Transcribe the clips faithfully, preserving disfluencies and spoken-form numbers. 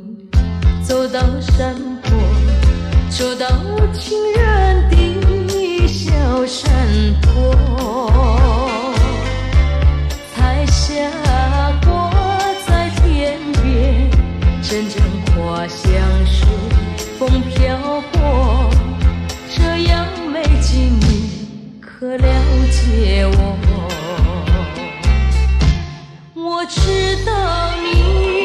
走到山坡，走到情人的小山坡，彩霞挂在天边，阵阵花香随风飘过，这样美景你可了解我？我知道你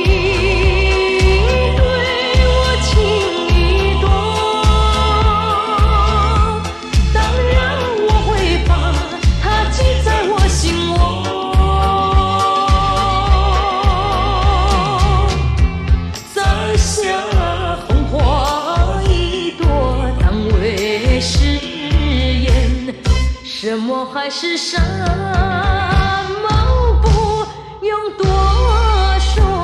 什么海誓山盟不用多说。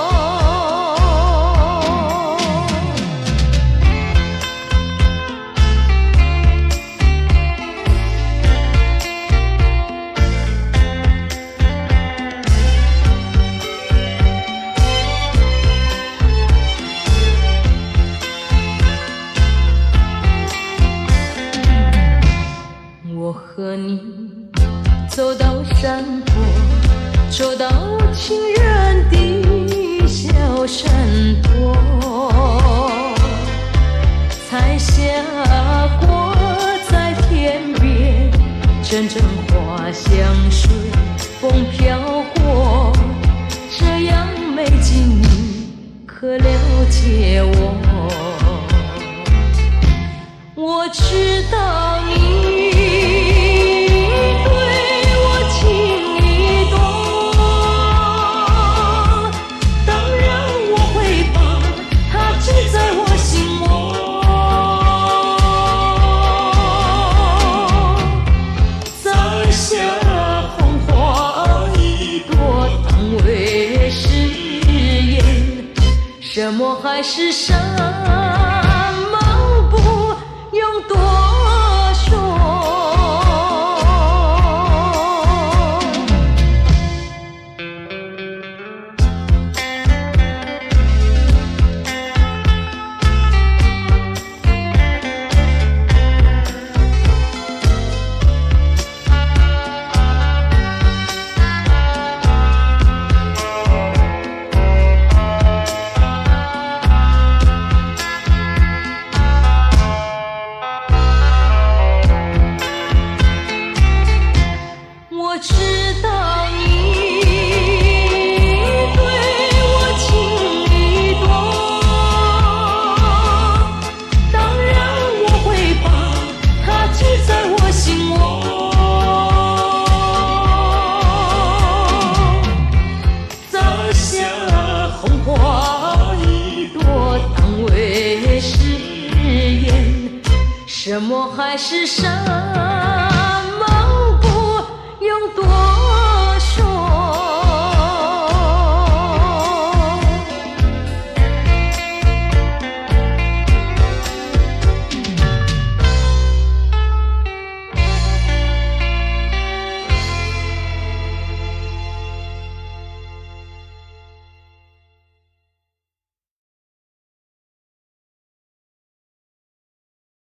我和你走到山坡，走到情人的小山坡，彩霞挂在天边，阵阵花香随风飘过，这样美景你可了解我？我知道你什么海誓山盟不用多说。我知道你对我情意多，当然我会把它记在我心窝。摘下红花一朵当为誓言，什么海誓山盟不用多